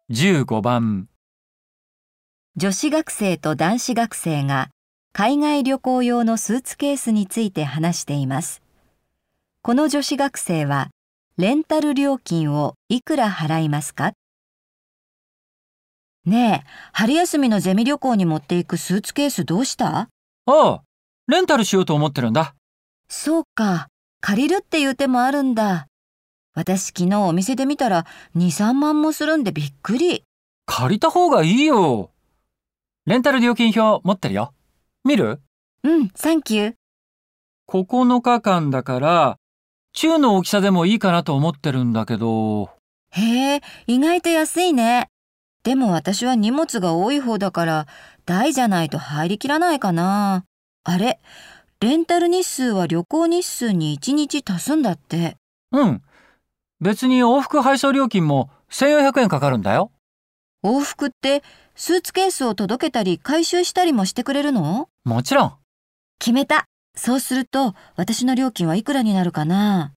15番。 女子学生と男子学生が海外旅行用のスーツケースについて話しています。この女子学生はレンタル料金をいくら払いますか？ねえ、春休みのゼミ旅行に持っていくスーツケースどうした？ ああ、レンタルしようと思ってるんだ。 そうか、借りるっていう手もあるんだ。私昨日お店で見たら2、3万もするんでびっくり。 借りた方がいいよ。レンタル料金表持ってるよ。見る？ うん、サンキュー。 9日間だから、中の大きさでもいいかなと思ってるんだけど。 へえ、意外と安いね。でも私は荷物が多い方だから大じゃないと入りきらないかな。あれ、レンタル日数は旅行日数に1日足すんだって。 うん。別に往復配送料金も1400円かかるんだよ。 往復ってスーツケースを届けたり回収したりもしてくれるの？ もちろん。 決めた。そうすると私の料金はいくらになるかな？